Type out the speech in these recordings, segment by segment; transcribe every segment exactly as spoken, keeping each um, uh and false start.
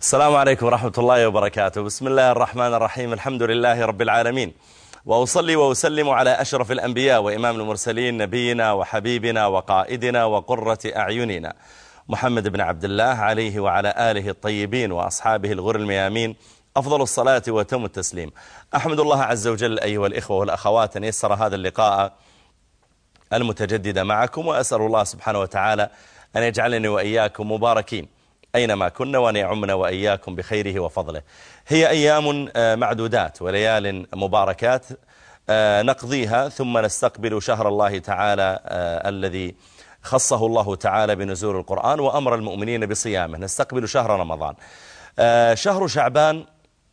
السلام عليكم ورحمة الله وبركاته. بسم الله الرحمن الرحيم. الحمد لله رب العالمين، وأصلي وأسلم على أشرف الأنبياء وإمام المرسلين، نبينا وحبيبنا وقائدنا وقرة أعيننا محمد بن عبد الله، عليه وعلى آله الطيبين وأصحابه الغر الميامين أفضل الصلاة وتم التسليم. أحمد الله عز وجل أيها الإخوة والأخوات أن يسر هذا اللقاء المتجدد معكم، وأسأل الله سبحانه وتعالى أن يجعلني وإياكم مباركين أينما كنا، وأن يعمنا وإياكم بخيره وفضله. هي أيام معدودات وليال مباركات نقضيها ثم نستقبل شهر الله تعالى الذي خصه الله تعالى بنزول القرآن وأمر المؤمنين بصيامه. نستقبل شهر رمضان. شهر شعبان،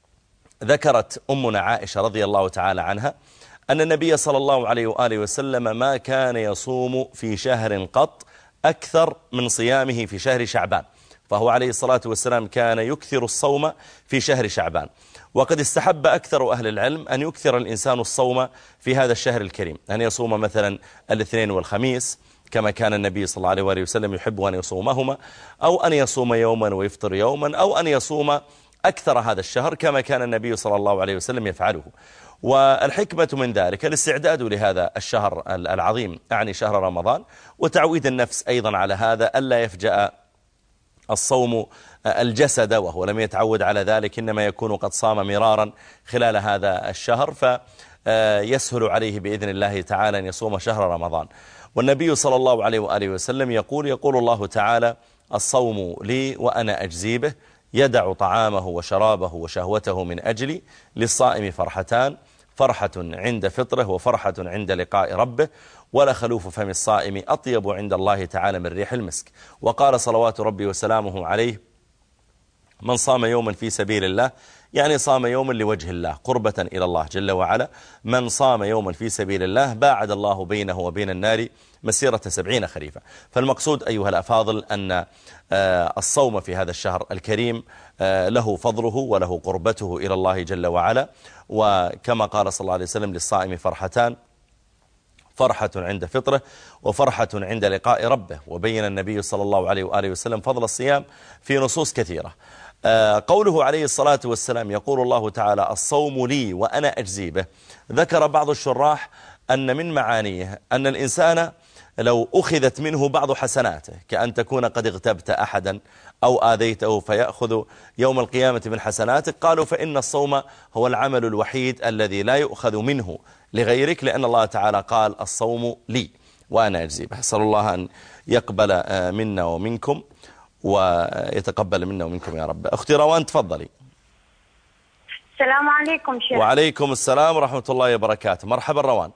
ذكرت أمنا عائشة رضي الله تعالى عنها أن النبي صلى الله عليه وآله وسلم ما كان يصوم في شهر قط أكثر من صيامه في شهر شعبان، فهو عليه الصلاة والسلام كان يكثر الصوم في شهر شعبان. وقد استحب أكثر أهل العلم أن يكثر الإنسان الصوم في هذا الشهر الكريم، أن يصوم مثلا الاثنين والخميس كما كان النبي صلى الله عليه وآله وسلم يحب أن يصومهما، أو أن يصوم يوما ويفطر يوما، أو أن يصوم أكثر هذا الشهر كما كان النبي صلى الله عليه وسلم يفعله. والحكمة من ذلك الاستعداد لهذا الشهر العظيم، أعني شهر رمضان، وتعويد النفس أيضا على هذا، ألا يفجأ الصوم الجسد وهو لم يتعود على ذلك، إنما يكون قد صام مرارا خلال هذا الشهر، فيسهل عليه بإذن الله تعالى أن يصوم شهر رمضان. والنبي صلى الله عليه وآله وسلم يقول يقول الله تعالى: الصوم لي وأنا أجزي به، يدع طعامه وشرابه وشهوته من أجلي، للصائم فرحتان، فرحة عند فطره وفرحة عند لقاء ربه، ولخلوف فم الصائم أطيب عند الله تعالى من ريح المسك. وقال صلوات ربي وسلامه عليه: من صام يوما في سبيل الله، يعني صام يوما لوجه الله قربة إلى الله جل وعلا، من صام يوما في سبيل الله باعد الله بينه وبين النار مسيرة سبعين خريفا. فالمقصود أيها الأفاضل أن الصوم في هذا الشهر الكريم له فضله وله قربته إلى الله جل وعلا. وكما قال صلى الله عليه وسلم: للصائم فرحتان، فرحة عند فطره وفرحة عند لقاء ربه. وبين النبي صلى الله عليه وآله وسلم فضل الصيام في نصوص كثيرة. قوله عليه الصلاة والسلام يقول الله تعالى: الصوم لي وأنا أجزي به، ذكر بعض الشراح أن من معانيه أن الإنسان لو أخذت منه بعض حسناته، كأن تكون قد اغتبت أحدا أو آذيته فيأخذ يوم القيامة من حسناتك، قالوا فإن الصوم هو العمل الوحيد الذي لا يؤخذ منه لغيرك، لأن الله تعالى قال: الصوم لي وأنا أجزي به. أسأل الله أن يقبل منا ومنكم ويتقبل منا ومنكم يا رب. أختي روان تفضلي. السلام عليكم شيخ. وعليكم السلام ورحمة الله وبركاته. مرحبا روان.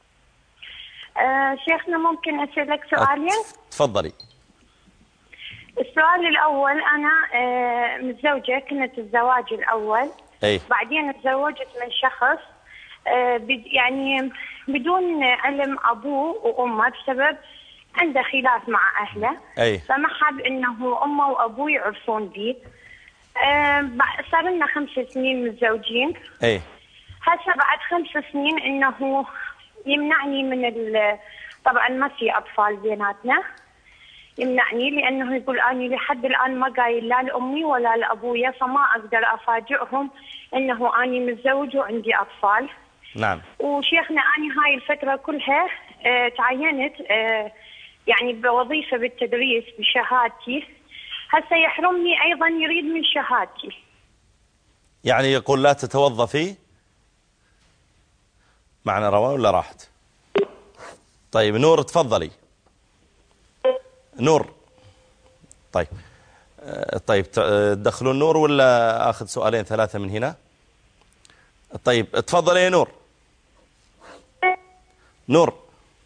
أه شيخنا ممكن أسألك سؤالين؟ تفضلي. السؤال الأول، أنا أه متزوجة، كنت الزواج الأول أي. بعدين تزوجت من شخص أه يعني بدون علم أبوه وأمه، بسبب عنده خلاف مع أهله. أي. فما حاب إنه أمه وأبوه يعرفون بي. أه صار لنا خمس سنين متزوجين. أي. هسه بعد خمس سنين إنه يمنعني من ال طبعا ما في أطفال بيناتنا، يمنعني لأنه يقول أني لحد الآن ما قايل لا لأمي ولا لأبويا، فما أقدر أفاجئهم إنه أني متزوج وعندي أطفال. نعم. وشيخنا أني هاي الفترة كلها اه تعينت اه يعني بوظيفة بالتدريس بشهادتي، هسه يحرمني أيضا، يريد من شهادتي. يعني يقول لا تتوظفي معنا روان ولا راحت؟ طيب نور تفضلي. نور. طيب طيب تدخلون نور ولا أخذ سؤالين ثلاثة من هنا؟ طيب تفضلي يا نور. نور.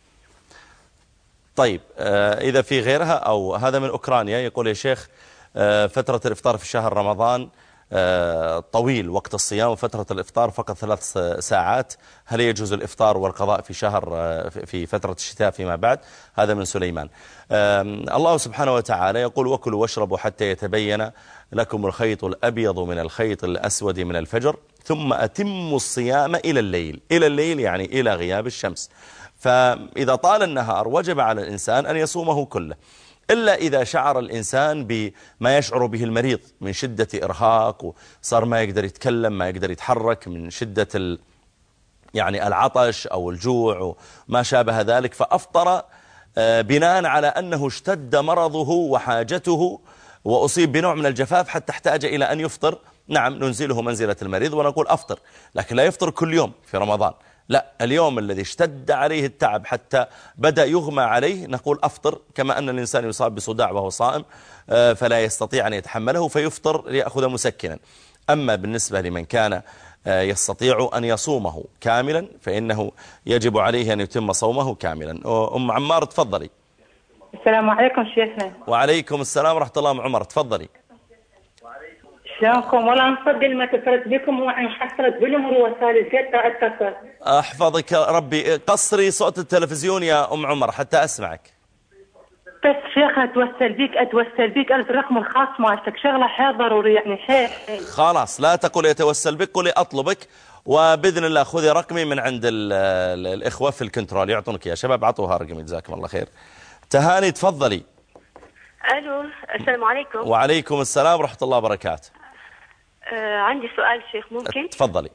طيب إذا في غيرها، أو هذا من أوكرانيا يقول: يا شيخ فترة الإفطار في شهر رمضان طويل وقت الصيام، وفترة الإفطار فقط ثلاث ساعات، هل يجوز الإفطار والقضاء في شهر في فترة الشتاء فيما بعد؟ هذا من سليمان. الله سبحانه وتعالى يقول: وكلوا واشربوا حتى يتبين لكم الخيط الأبيض من الخيط الأسود من الفجر ثم أتموا الصيام إلى الليل. إلى الليل يعني إلى غياب الشمس. فإذا طال النهار وجب على الإنسان أن يصومه كله. إلا إذا شعر الإنسان بما يشعر به المريض من شدة إرهاق، وصار ما يقدر يتكلم، ما يقدر يتحرك من شدة ال يعني العطش أو الجوع وما شابه ذلك، فأفطر بناء على أنه اشتد مرضه وحاجته وأصيب بنوع من الجفاف حتى احتاج إلى أن يفطر. نعم، ننزله منزلة المريض ونقول أفطر، لكن لا يفطر كل يوم في رمضان، لا، اليوم الذي اشتد عليه التعب حتى بدأ يغمى عليه نقول أفطر، كما أن الإنسان يصاب بصداع وهو صائم فلا يستطيع أن يتحمله فيفطر ليأخذ مسكنا. أما بالنسبة لمن كان يستطيع أن يصومه كاملا فإنه يجب عليه أن يتم صومه كاملا. أم عمار تفضلي. السلام عليكم شيخنا. وعليكم السلام ورحمة الله. أم عمر تفضلي. شلونكم؟ والله نصدق ما اتصلت بكم وحصلت بالامر وسائل الزيت اتصل. أحفظك ربي. قصري صوت التلفزيون يا أم عمر حتى أسمعك. بس شيخ أتوسل بيك أتوسل بيك ألف الرقم الخاص مالتك، شغلة حيل ضروري يعني حيل. خلاص لا تقول يتوسل بك، قولي أطلبك، وبإذن الله خذي رقمي من عند ال ال الإخوة في الكنترول يعطونك يا شباب، عطوها رقمي جزاكم الله خير. تهاني تفضلي. ألو السلام عليكم. وعليكم السلام ورحمة الله وبركاته. آه عندي سؤال شيخ ممكن؟ تفضلي.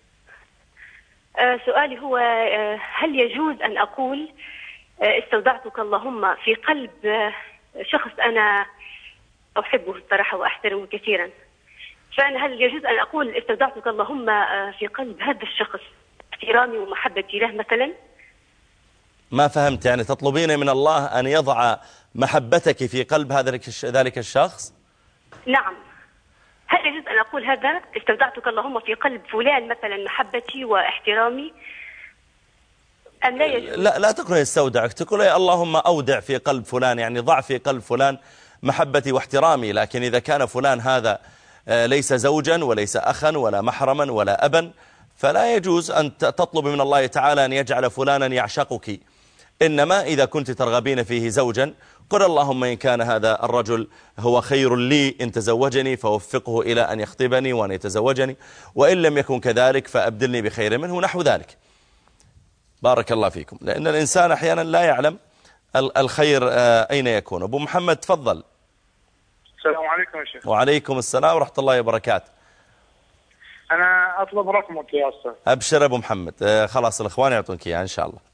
آه سؤالي هو آه هل يجوز أن أقول آه استودعتك اللهم في قلب آه شخص أنا أحبه الصراحة وأحترمه كثيرا، فأنا هل يجوز أن أقول استودعتك اللهم آه في قلب هذا الشخص احترامي ومحبتي له مثلا؟ ما فهمت، يعني تطلبين من الله أن يضع محبتك في قلب هذا ذلك الشخص؟ نعم. هل يجوز أن أقول هذا استودعتك اللهم في قلب فلان مثلا محبتي واحترامي أم لا يجوز؟ لا لا تقول استودعك، تقول يا اللهم أودع في قلب فلان، يعني ضع في قلب فلان محبتي واحترامي. لكن إذا كان فلان هذا ليس زوجا وليس أخا ولا محرما ولا أبا فلا يجوز أن تطلب من الله تعالى أن يجعل فلانا يعشقك. إنما إذا كنت ترغبين فيه زوجا قل اللهم إن كان هذا الرجل هو خير لي إن تزوجني فوفقه إلى أن يخطبني وأن يتزوجني، وإن لم يكن كذلك فأبدلني بخير منه نحو ذلك. بارك الله فيكم، لأن الإنسان أحيانا لا يعلم الخير أين يكون. أبو محمد تفضل. السلام عليكم يا شيخ. وعليكم السلام ورحمة الله وبركاته. أنا أطلب رقمك يا أستاذ. أبشر أبو محمد، خلاص الإخوان يعطونك إياه إن شاء الله.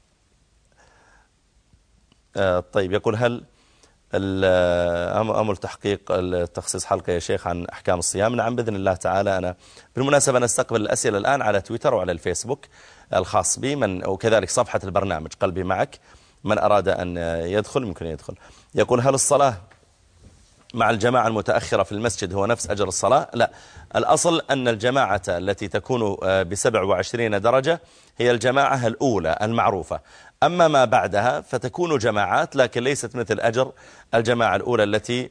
طيب يقول هل أمر تحقيق تخصيص حلقة يا شيخ عن أحكام الصيام؟ نعم بإذن الله تعالى. أنا بالمناسبة نستقبل الأسئلة الآن على تويتر وعلى الفيسبوك الخاص بي من، وكذلك صفحة البرنامج قلبي معك، من أراد أن يدخل ممكن يدخل. يقول هل الصلاة مع الجماعة المتأخرة في المسجد هو نفس أجر الصلاة؟ لا، الأصل أن الجماعة التي تكون بسبع وعشرين درجة هي الجماعة الأولى المعروفة، أما ما بعدها فتكون جماعات لكن ليست مثل أجر الجماعة الأولى التي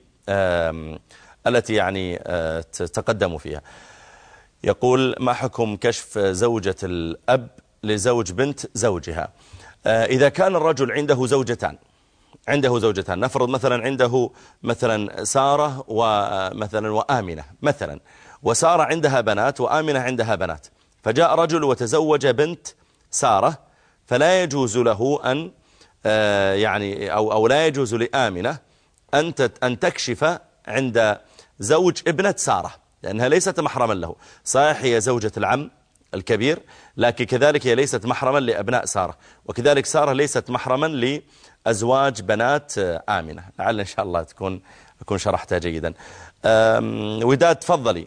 التي يعني تقدموا فيها. يقول ما حكم كشف زوجة الأب لزوج بنت زوجها؟ إذا كان الرجل عنده زوجتان عنده زوجتان نفرض مثلا عنده مثلا سارة ومثلا وآمنة مثلا، وسارة عندها بنات وآمنة عندها بنات، فجاء رجل وتزوج بنت سارة، فلا يجوز له أن يعني أو أو لا يجوز لآمنة أن أن تكشف عند زوج ابنة سارة، لأنها ليست محرما له. صحيح هي زوجة العم الكبير، لكن كذلك هي ليست محرما لأبناء سارة، وكذلك سارة ليست محرما لأزواج بنات آمنة. لعل إن شاء الله تكون أكون شرحتها جيدا. وداد تفضلي.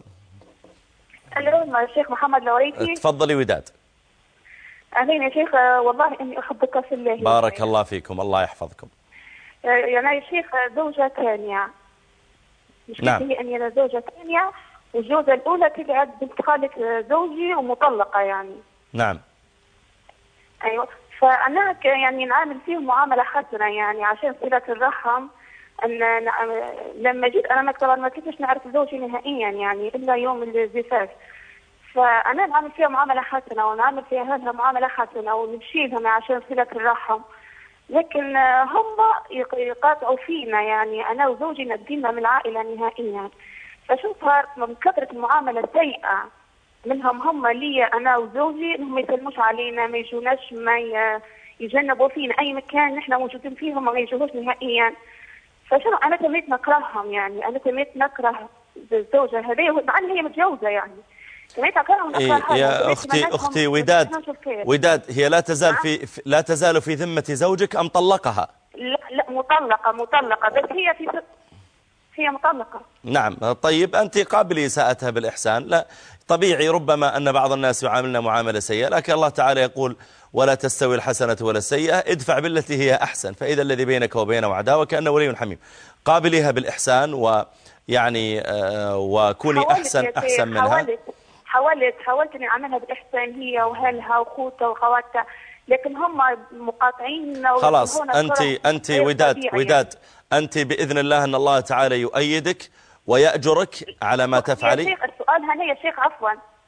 الو الشيخ محمد لوريتي. تفضلي وداد. أهلين يا شيخ، والله إني أحبك في الله. بارك الله فيكم، الله يحفظكم. يعني يا شيخ زوجة ثانية. نعم. هي أني أنا زوجة ثانية، والزوجة الأولى طلعت بنت خالة زوجي ومطلقة يعني. نعم. أيوة، فأنا يعني نعامل فيهم معاملة حسنة يعني عشان صلة الرحم. أن لما جيت أنا طبعا ما كنتش نعرف زوجي نهائيا يعني إلا يوم الزفاف، فأنا نعمل فيها معاملة حسنة ونعمل فيها هذا معاملة حسنة ونمشي لهم عشان صلة الرحم، لكن هم يقاطعوا فينا يعني أنا وزوجي نبدينا من العائلة نهائيا. فشوفها من كثرة المعاملة السيئة منهم هم لي أنا وزوجي، إنهم ما يسلموش علينا، ما يجوناش، ما يجنبوا فينا أي مكان نحن موجودين فيهم، ما يجوش نهائيا. ف فشنو أنا تميت نكرههم يعني، أنا تميت نكره الزوجة هذه مع أن هي متجوزة يعني، تميت أكرههم إيه ونكرهها. يا أختي أختي وداد وداد هي لا تزال في لا تزال في ذمة زوجك أم طلقها؟ لا لا مطلقة مطلقة بس هي في هي مطلقة. نعم. طيب أنت قابلي إساءتها بالإحسان. لا طبيعي ربما أن بعض الناس يعاملنا معاملة سيئة، لكن الله تعالى يقول ولا تستوي الحسنة ولا السيئة، ادفع بالتي هي أحسن فإذا الذي بينك وبينه عداوة كأنه ولي حميم. قابليها بالإحسان ويعني آه وكوني أحسن أحسن منها. حاولت حاولت حاولت إني أعملها بالإحسان هي وأهلها وأخوتها وخواتها، لكن هم مقاطعين. خلاص أنت أنت وداد وداد أنت بإذن الله أن الله تعالى يؤيدك ويأجرك على ما تفعلي. يا شيخ السؤال هنا يا شيخ عفوا.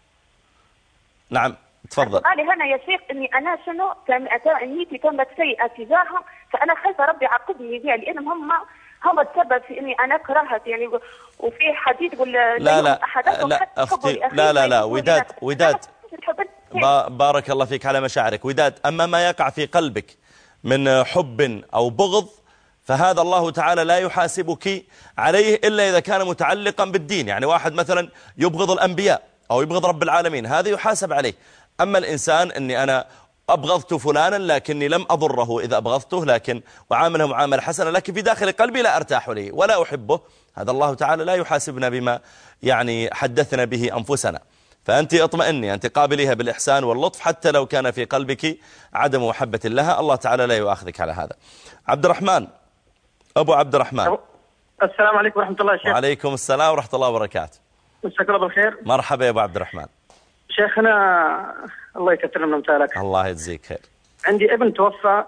نعم تفضل. سؤالي هنا يا شيخ إني أنا شنو كان نيتي كانت سيئة تجاههم، فأنا خايفة ربي يعاقبني بها لأنهم هم هم السبب في إني أنا كرهت يعني. وفي حديث يقول لا لا لا أختي لا لا لا وداد وداد بارك الله فيك على مشاعرك وداد. أما ما يقع في قلبك من حب أو بغض فهذا الله تعالى لا يحاسبك عليه إلا إذا كان متعلقا بالدين. يعني واحد مثلا يبغض الأنبياء أو يبغض رب العالمين هذا يحاسب عليه. أما الإنسان أني أنا أبغضت فلانا لكني لم أضره إذا أبغضته، لكن وعامله معاملة حسنة لكن في داخل قلبي لا أرتاح له ولا أحبه، هذا الله تعالى لا يحاسبنا بما يعني حدثنا به أنفسنا. فأنت اطمئني، أنت قابليها بالإحسان واللطف حتى لو كان في قلبك عدم محبة لها، الله تعالى لا يؤاخذك على هذا. عبد الرحمن أبو عبد الرحمن. السلام عليكم ورحمة الله شيخ. وعليكم السلام ورحمة الله وبركاته. مساك الله بالخير. مرحبا يا أبو عبد الرحمن. شيخنا الله يكثر من أمثالك. الله يجزيك خير. عندي ابن توفى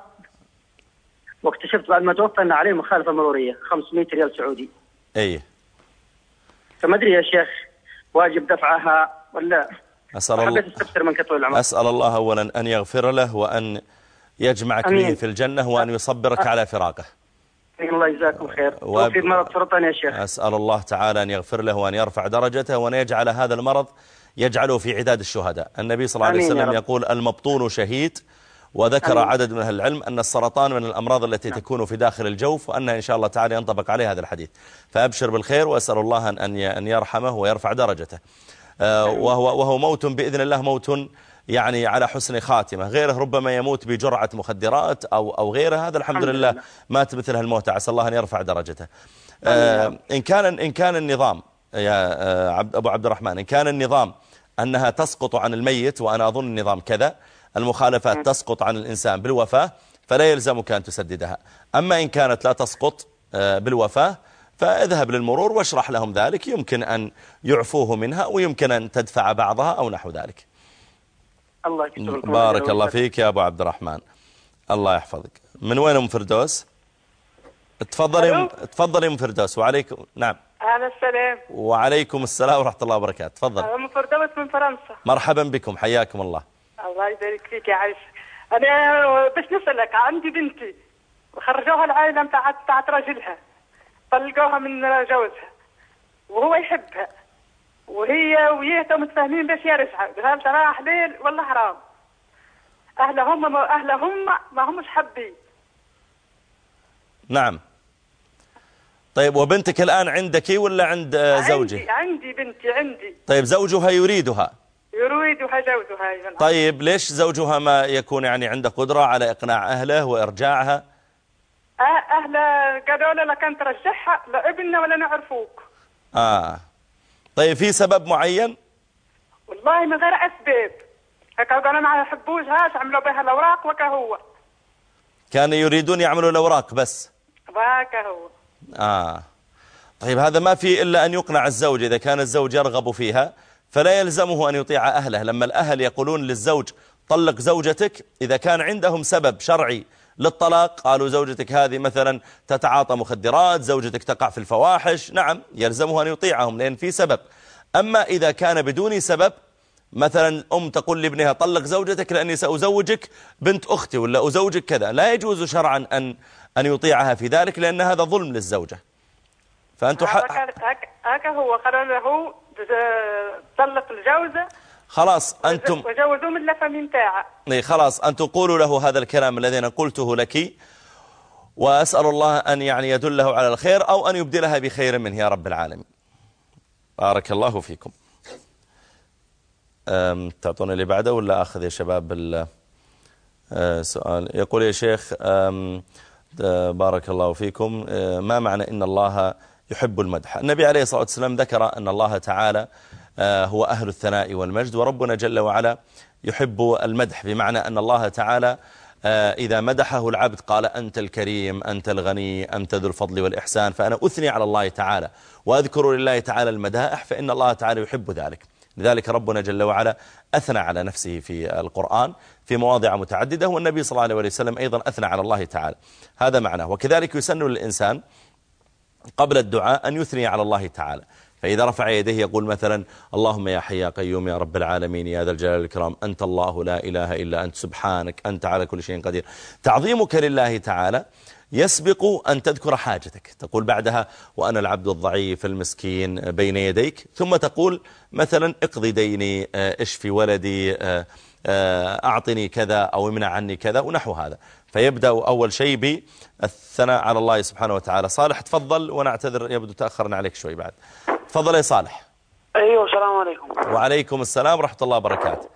واكتشفت بعد ما توفى أن عليه مخالفة مرورية خمسمائة ريال سعودي. أيه. فما أدري يا شيخ واجب دفعها ولا؟ أسأل الله من العمل. أسأل الله أولا أن يغفر له وأن يجمعك به في الجنة وأن يصبرك أه. على فراقه. الله يجزاكم خير. وب... وفي مرض سرطان يا شيخ. أسأل الله تعالى أن يغفر له وأن يرفع درجته وأن يجعل هذا المرض يجعله في عداد الشهداء. النبي صلى الله عليه وسلم يقول المبطون شهيد، وذكر أمين. عدد من أهل العلم أن السرطان من الأمراض التي نعم. تكون في داخل الجوف، وأنها إن شاء الله تعالى ينطبق عليه هذا الحديث. فأبشر بالخير وأسأل الله أن يرحمه ويرفع درجته. وهو, وهو موت بإذن الله موت يعني على حسن خاتمة، غيره ربما يموت بجرعة مخدرات أو, أو غيره، هذا الحمد لله مات مثل هالموت، عسى الله أن يرفع درجته. آه إن كان إن كان النظام يا آه عبد أبو عبد الرحمن، إن كان النظام أنها تسقط عن الميت، وأنا أظن النظام كذا، المخالفات تسقط عن الإنسان بالوفاة فلا يلزمك أن تسددها. أما إن كانت لا تسقط آه بالوفاة فاذهب للمرور واشرح لهم ذلك، يمكن أن يعفوه منها ويمكن أن تدفع بعضها أو نحو ذلك. الله يكتب. بارك الله فيك يا أبو عبد الرحمن، الله يحفظك. من وين أم فردوس؟ تفضلي تفضلي أم فردوس. وعليكم نعم. هذا السلام. وعليكم السلام ورحمة الله وبركاته. تفضل. أم فردوس من فرنسا. مرحبا بكم، حياكم الله. الله يبارك فيك يا عايشة. أنا بس نسألك، عندي بنتي وخرجوها العائلة بتاعت بتاعت راجلها، طلقوها من جوزها وهو يحبها، وهي وياه متفاهمين باش يرجعوا، قال تراه حلال ولا حرام. أهلهم ما أهلهم ما همش حابين. نعم. طيب وبنتك الآن عندك ولا عند زوجها؟ عندي عندي بنتي عندي. طيب زوجها يريدها؟ يريدها زوجها أيضا. طيب ليش زوجها ما يكون يعني عنده قدرة على إقناع أهله وإرجاعها؟ أهل قالوا له لكن ترجعها لابننا ولا نعرفوك. آه طيب في سبب معين؟ والله من غير أسباب، هكا قالوا ما يحبوشهاش، عملوا بها الأوراق وكهو. كانوا يريدون يعملوا الأوراق بس؟ وكهو. آه طيب هذا ما في إلا أن يقنع الزوج، إذا كان الزوج يرغب فيها فلا يلزمه أن يطيع أهله. لما الأهل يقولون للزوج طلق زوجتك، إذا كان عندهم سبب شرعي للطلاق، قالوا زوجتك هذه مثلا تتعاطى مخدرات، زوجتك تقع في الفواحش، نعم يلزمه أن يطيعهم لأن في سبب. أما إذا كان بدون سبب، مثلا أم تقول لابنها طلق زوجتك لأني سأزوجك بنت أختي ولا أزوجك كذا، لا يجوز شرعا أن أن يطيعها في ذلك، لأن هذا ظلم للزوجة. فأنتم هكا هو قالوا له طلق الجوزة خلاص أنتم وجوزوا من الفم تاعه. خلاص أنتم قولوا له هذا الكلام الذي أنا قلته لك، وأسأل الله أن يعني يدله على الخير أو أن يبدلها بخير منه يا رب العالمين. بارك الله فيكم. تعطوني اللي بعده ولا أخذ يا شباب السؤال؟ يقول يا شيخ بارك الله فيكم، ما معنى إن الله يحب المدح؟ النبي عليه الصلاة والسلام ذكر أن الله تعالى هو أهل الثناء والمجد، وربنا جل وعلا يحب المدح، بمعنى أن الله تعالى إذا مدحه العبد قال أنت الكريم أنت الغني أنت ذو الفضل والإحسان، فأنا أثني على الله تعالى وأذكر لله تعالى المدائح، فإن الله تعالى يحب ذلك. لذلك ربنا جل وعلا أثنى على نفسه في القرآن في مواضع متعددة، والنبي صلى الله عليه وسلم أيضا أثنى على الله تعالى. هذا معناه. وكذلك يسن للإنسان قبل الدعاء أن يثني على الله تعالى، فإذا رفع يديه يقول مثلا اللهم يا حي يا قيوم يا رب العالمين يا ذا الجلال والإكرام أنت الله لا إله إلا أنت سبحانك أنت على كل شيء قدير. تعظيمك لله تعالى يسبق أن تذكر حاجتك، تقول بعدها وأنا العبد الضعيف المسكين بين يديك، ثم تقول مثلا اقضي ديني، اشفي ولدي، أعطني كذا أو امنع عني كذا ونحو هذا. فيبدأ أول شيء بالثناء على الله سبحانه وتعالى. صالح تفضل، وأنا أعتذر يبدو تأخرنا عليك شوي بعد. تفضل يا صالح. أيوه السلام عليكم. وعليكم السلام ورحمة الله وبركاته.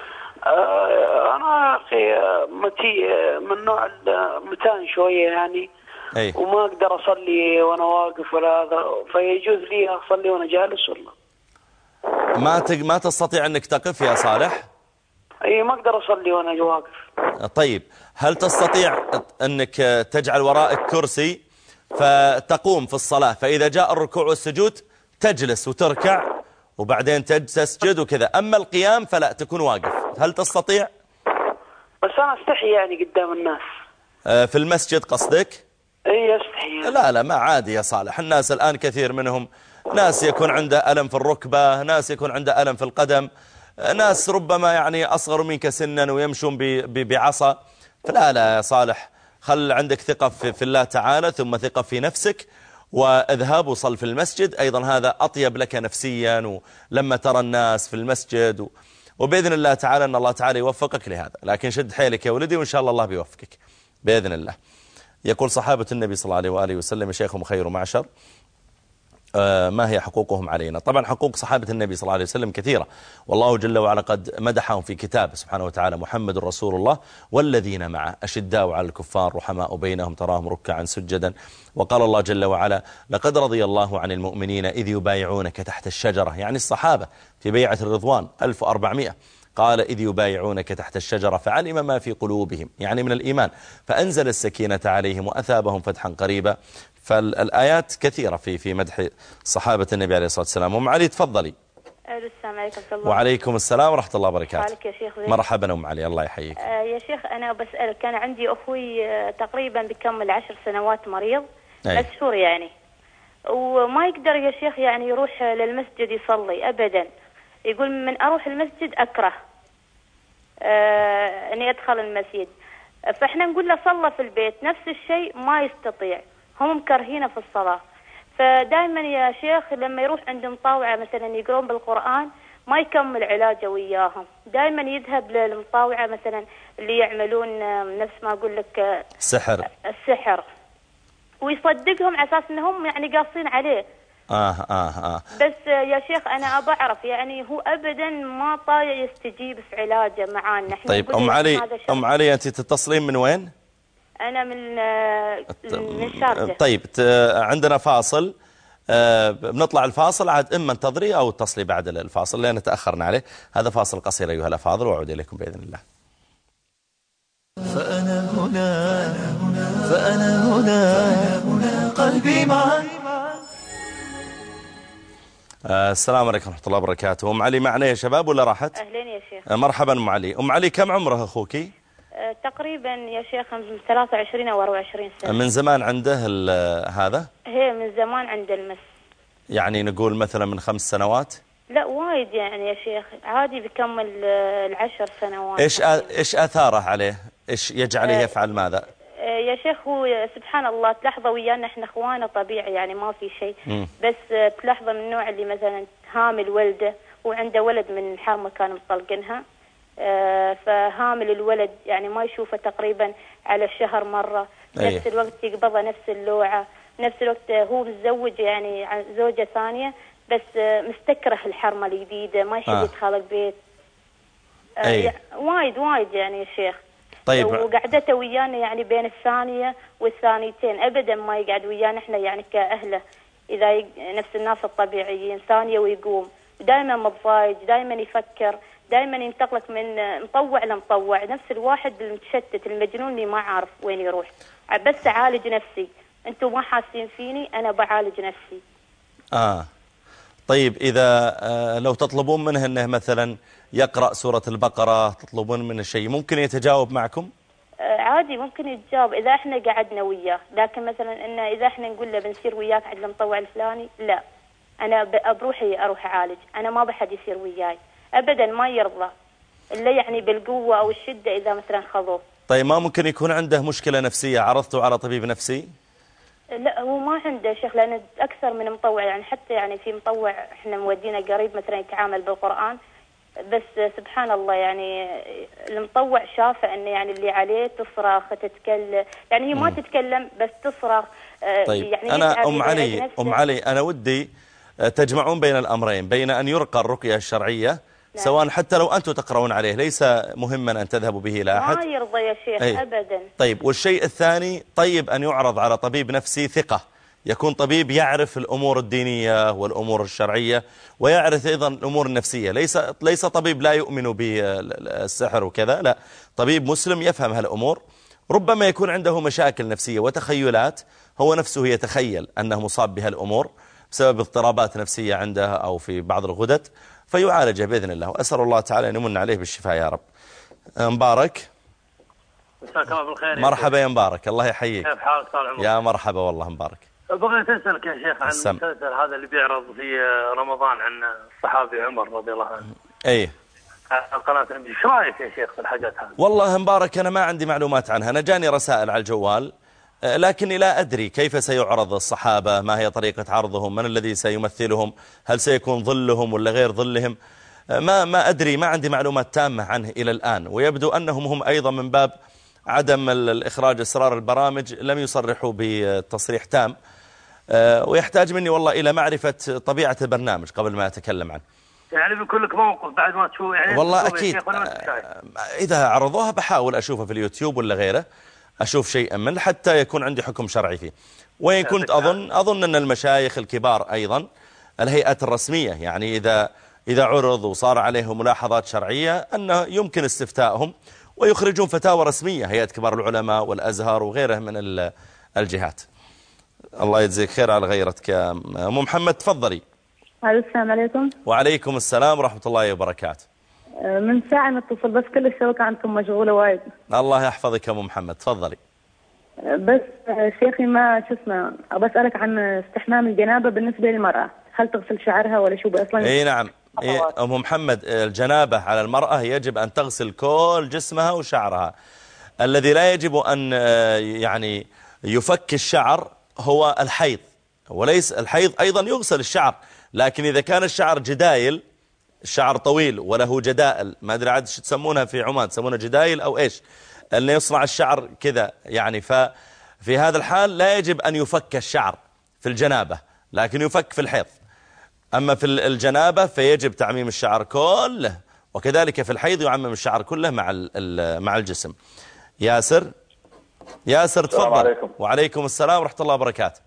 أنا أخي متي من نوع المتان شوية يعني، أي. وما أقدر أصلي وأنا واقف ولا هذا، فيجوز لي أصلي وأنا جالس ولا ما تق... ما تستطيع أنك تقف يا صالح؟ أي ما أقدر أصلي وأنا واقف. طيب هل تستطيع أنك تجعل ورائك كرسي فتقوم في الصلاة، فإذا جاء الركوع والسجود تجلس وتركع وبعدين تسجد وكذا، أما القيام فلا تكون واقف، هل تستطيع؟ بس أنا استحي يعني قدام الناس. في المسجد قصدك؟ اي استحي. لا لا ما عادي يا صالح، الناس الآن كثير منهم ناس يكون عنده ألم في الركبة، ناس يكون عنده ألم في القدم، ناس ربما يعني أصغر منك سنا ويمشون بعصا، فلا لا يا صالح، خل عندك ثقة في الله تعالى ثم ثقة في نفسك، واذهب وصل في المسجد، أيضا هذا أطيب لك نفسيا ولما ترى الناس في المسجد و... وبإذن الله تعالى أن الله تعالى يوفقك لهذا. لكن شد حيلك يا ولدي وإن شاء الله الله بيوفقك بإذن الله. يقول صحابة النبي صلى الله عليه وآله وسلم شيخهم خير معشر، ما هي حقوقهم علينا؟ طبعا حقوق صحابة النبي صلى الله عليه وسلم كثيرة، والله جل وعلا قد مدحهم في كتابه سبحانه وتعالى. محمد رسول الله والذين معه أشداء على الكفار رحماء بينهم تراهم ركعا سجدا. وقال الله جل وعلا لقد رضي الله عن المؤمنين إذ يبايعونك تحت الشجرة، يعني الصحابة في بيعة الرضوان ألف وأربعمائة، قال إذ يبايعونك تحت الشجرة فعلم ما في قلوبهم، يعني من الإيمان، فأنزل السكينة عليهم وأثابهم فتحا قريبا. فالآيات كثيرة في في مدح صحابة النبي عليه الصلاة والسلام. أم علي تفضلي. السلام عليكم ورحمة الله. وعليكم السلام ورحمة الله وبركاته. حالك يا شيخ زين؟ مرحبا أم علي، الله يحييك. آه يا شيخ أنا بسألك، كان عندي أخوي آه تقريبا بكمل عشر سنوات مريض، مشهور يعني، وما يقدر يا شيخ يعني يروح للمسجد يصلي أبدا، يقول من أروح المسجد أكره آه أني أدخل المسجد، فإحنا نقول له صلى في البيت، نفس الشيء ما يستطيع، هم مكرهينه في الصلاة. فدائما يا شيخ لما يروح عند مطاوعة مثلا يقرون بالقرآن ما يكمل علاجه وياهم، دائما يذهب للمطاوعة مثلا اللي يعملون نفس ما أقول لك السحر السحر ويصدقهم على أساس أنهم يعني قاصين عليه. آه آه آه. بس يا شيخ أنا أبى أعرف يعني هو أبدا ما طايع يستجيب في علاجه معانا. طيب أم علي، أم علي أنت تتصلين من وين؟ أنا من من الشارقة. طيب عندنا فاصل، بنطلع الفاصل، عاد إما انتظري أو اتصلي بعد الفاصل لأن تأخرنا عليه. هذا فاصل قصير أيها الأفاضل وأعود إليكم بإذن الله. فأنا هنا فأنا هنا قلبي معك. السلام عليكم ورحمة الله وبركاته. أم علي معنا يا شباب ولا راحت؟ أهلين يا شيخ. مرحبا أم علي. أم علي كم عمره أخوكي؟ تقريبا يا شيخ من ثلاثة وعشرين أو أربعة وعشرين سنة. من زمان عنده هذا؟ هي من زمان عند المس. يعني نقول مثلا من خمس سنوات؟ لا وايد يعني يا شيخ، عادي بيكمل العشر سنوات. إيش إيش أثاره عليه؟ إيش يجعله يفعل ماذا؟ يا شيخ هو سبحان الله تلاحظه ويانا احنا اخوانه طبيعي يعني ما في شيء، بس تلاحظه من النوع اللي مثلا هامل ولده وعنده ولد من حرمه كانوا مطلقينها، فهامل الولد يعني ما يشوفه تقريبا على الشهر مرة. أيه. نفس الوقت يقبضه نفس اللوعة. نفس الوقت هو متزوج يعني عن زوجة ثانية بس مستكره الحرمة الجديدة ما يحب يدخل آه. البيت. أيه. وايد وايد يعني يا شيخ. طيب. وقعدته ويانا يعني بين الثانية والثانيتين أبدا ما يقعد ويانا احنا يعني كأهله إذا يق... نفس الناس الطبيعيين ثانية ويقوم دائما متضايج دائما يفكر دائما ينتقلك من مطوع لمطوع نفس الواحد المتشتت المجنون اللي ما عارف وين يروح. بس أعالج نفسي أنتم ما حاسين فيني أنا بعالج نفسي. آه طيب إذا آه لو تطلبون منه أنه مثلا يقرأ سورة البقرة تطلبون منه شيء ممكن يتجاوب معكم؟ آه عادي ممكن يتجاوب إذا إحنا قعدنا وياه. لكن مثلا إنه إذا إحنا نقول له بنسير وياك عند المطوع الفلاني لا أنا بروحي أروح أعالج أنا ما بحد يصير وياي أبدا ما يرضى إلا يعني بالقوة أو الشدة إذا مثلا خذوه. طيب ما ممكن يكون عنده مشكلة نفسية عرضته على طبيب نفسي؟ لا هو ما عنده شيخ لأنه أكثر من مطوع يعني حتى يعني في مطوع إحنا مودينا قريب مثلا يتعامل بالقرآن بس سبحان الله يعني المطوع شافه إنه يعني اللي عليه تصرخ تتكلم يعني هي ما تتكلم بس تصرخ. طيب يعني أنا أم علي أم علي أنا ودي تجمعون بين الأمرين بين أن يرقى الرقية الشرعية نعم. سواء حتى لو أنتم تقرؤون عليه ليس مهما أن تذهبوا به إلى أحد ما يرضى يا شيخ أي. أبدا. طيب والشيء الثاني طيب أن يعرض على طبيب نفسي ثقة يكون طبيب يعرف الأمور الدينية والأمور الشرعية ويعرف أيضا الأمور النفسية ليس ليس طبيب لا يؤمن بالسحر وكذا لا طبيب مسلم يفهم هالأمور ربما يكون عنده مشاكل نفسية وتخيلات هو نفسه يتخيل أنه مصاب بها الأمور بسبب اضطرابات نفسية عنده أو في بعض الغدد فيعالجه بإذن الله وأسأل الله تعالى أن يمن عليه بالشفاء يا رب. مبارك مساك الله بالخير. مرحبا يا مبارك الله يحييك. كيف حالك طال عمرك؟ يا مرحبا والله مبارك. بغيت أسألك يا شيخ عن السم. المسلسل هذا اللي بيعرض في رمضان عن الصحابي عمر رضي الله عنه. ايه القناة النبي ايش رايك يا شيخ في الحاجات هذه؟ والله مبارك أنا ما عندي معلومات عنها أنا جاني رسائل على الجوال لكني لا أدري كيف سيعرض الصحابة ما هي طريقة عرضهم من الذي سيمثلهم هل سيكون ظلهم ولا غير ظلهم ما ما أدري ما عندي معلومات تامة عنه إلى الآن ويبدو أنهم هم أيضا من باب عدم الإخراج أسرار البرامج لم يصرحوا بتصريح تام ويحتاج مني والله إلى معرفة طبيعة البرنامج قبل ما أتكلم عنه. يعني بيكون لك موقف بعد ما تشوف يعني والله أكيد إذا عرضوها بحاول أشوفها في اليوتيوب ولا غيره أشوف شيئا من حتى يكون عندي حكم شرعي فيه وإن كنت أظن أظن أن المشايخ الكبار أيضا الهيئات الرسمية يعني إذا إذا عرض وصار عليه ملاحظات شرعية أنه يمكن استفتائهم ويخرجون فتاوى رسمية هيئة كبار العلماء والأزهر وغيره من الجهات. الله يجزيك خير على غيرتك يا أم محمد تفضلي. السلام عليكم. وعليكم السلام ورحمة الله وبركاته. من ساعة نتصل بس كل الشبكة عندكم مشغولة وايد. الله يحفظك يا أم محمد تفضلي. بس شيخي ما شو اسمه بسألك عن استحمام الجنابة بالنسبة للمرأة هل تغسل شعرها ولا شو أصلا؟ اي نعم إيه أم محمد الجنابة على المرأة يجب أن تغسل كل جسمها وشعرها الذي لا يجب أن يعني يفك الشعر هو الحيض وليس الحيض أيضا يغسل الشعر لكن إذا كان الشعر جدايل الشعر طويل وله جدائل ما أدري عاد شو تسمونها في عمان تسمونها جدايل أو إيش أن يصنع الشعر كذا يعني ففي هذا الحال لا يجب أن يفك الشعر في الجنابة لكن يفك في الحيض أما في الجنابة فيجب تعميم الشعر كله وكذلك في الحيض يعمم الشعر كله مع مع الجسم. ياسر ياسر تفضل. السلام عليكم. وعليكم السلام ورحمة الله وبركاته.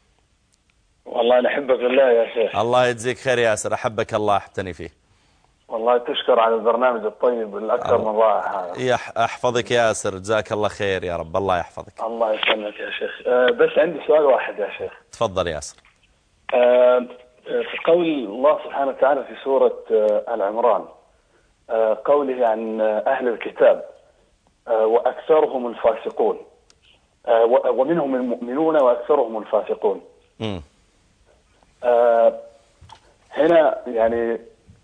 والله أنا أحبك بالله يا شيخ. الله يجزيك خير ياسر أحبك الله أحبتني فيه. والله تشكر على البرنامج الطيب الأكثر من رائع هذا. أحفظك ياسر جزاك الله خير يا رب الله يحفظك. الله يسلمك يا شيخ. أه بس عندي سؤال واحد يا شيخ. تفضل ياسر. أه في قول الله سبحانه وتعالى في سورة أه العمران أه قوله عن أهل الكتاب أه وأكثرهم الفاسقون أه ومنهم المؤمنون وأكثرهم الفاسقون. امم أه هنا يعني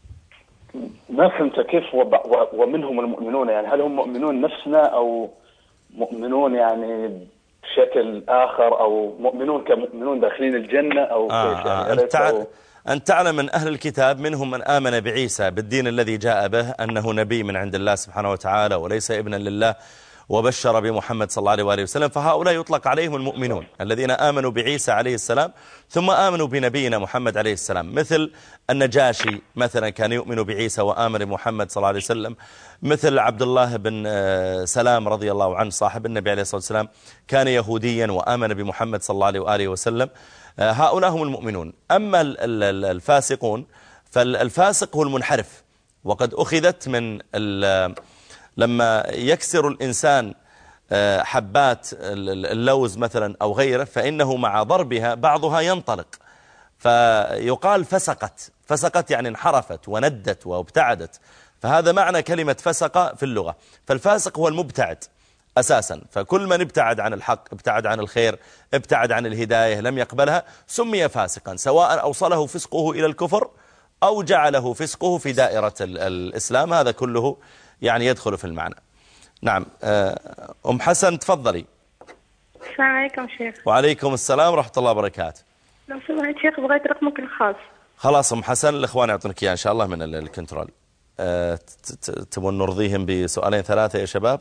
ما فهمت كيف ومنهم المؤمنون يعني هل هم مؤمنون نفسنا أو مؤمنون يعني بشكل آخر أو مؤمنون كمؤمنون داخلين الجنة أو آه كيف يعني آه. أنت, تعرف أن تعلم من أهل الكتاب منهم من آمن بعيسى بالدين الذي جاء به أنه نبي من عند الله سبحانه وتعالى وليس ابنا لله، وبشر بمحمد صلى الله عليه وآله وسلم، فهؤلاء يطلق عليهم المؤمنون الذين آمنوا بعيسى عليه السلام ثم آمنوا بنبينا محمد عليه السلام، مثل النجاشي مثلا كان يؤمن بعيسى وآمن بمحمد صلى الله عليه وسلم، مثل عبد الله بن سلام رضي الله عنه صاحب النبي عليه الصلاة والسلام كان يهوديا وآمن بمحمد صلى الله عليه وآله وسلم. هؤلاء هم المؤمنون. أما الفاسقون فالفاسق هو المنحرف، وقد أخذت من لما يكسر الإنسان حبات اللوز مثلا أو غيره فإنه مع ضربها بعضها ينطلق، فيقال فسقت. فسقت يعني انحرفت وندت وابتعدت، فهذا معنى كلمة فسق في اللغة. فالفاسق هو المبتعد أساسا، فكل من ابتعد عن الحق، ابتعد عن الخير، ابتعد عن الهداية، لم يقبلها، سمي فاسقا، سواء أوصله فسقه إلى الكفر أو جعله فسقه في دائرة الإسلام، هذا كله يعني يدخل في المعنى. نعم. أم حسن تفضلي. السلام عليكم شيخ. وعليكم السلام ورحمة الله وبركاته. لو سمحت شيخ بغيت رقمك الخاص. خلاص أم حسن الإخوان يعطونك إياه إن شاء الله من الكنترول. تبون نرضيهم بسؤالين ثلاثة يا شباب؟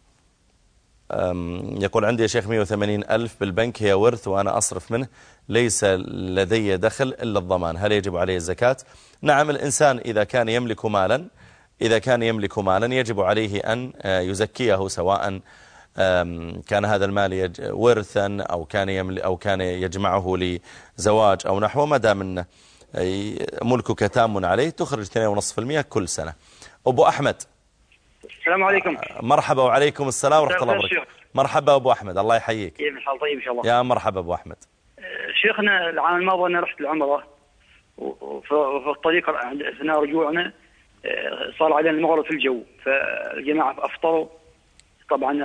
يقول عندي يا شيخ مئة وثمانين ألف بالبنك هي ورث وأنا أصرف منه، ليس لدي دخل إلا الضمان، هل يجب عليه الزكاة؟ نعم، الإنسان إذا كان يملك مالا إذا كان يملك مالا يجب عليه أن يزكيه، سواء كان هذا المال ورثا أو كان يملك أو كان يجمعه لزواج أو نحوه، ما دام أنه ملكك تام عليه تخرج اثنين فاصلة خمسة بالمئة كل سنة. أبو أحمد. السلام عليكم. مرحبا. وعليكم السلام ورحمة الله وبركاته. مرحبا أبو أحمد، الله يحييك. كيف الحال؟ طيب إن شاء الله. يا مرحبا أبو أحمد. شيخنا العام الماضي أنا رحت العمرة، وفي الطريق أثناء رجوعنا صار علينا المغرب في الجو، فالجماعة أفطروا. طبعا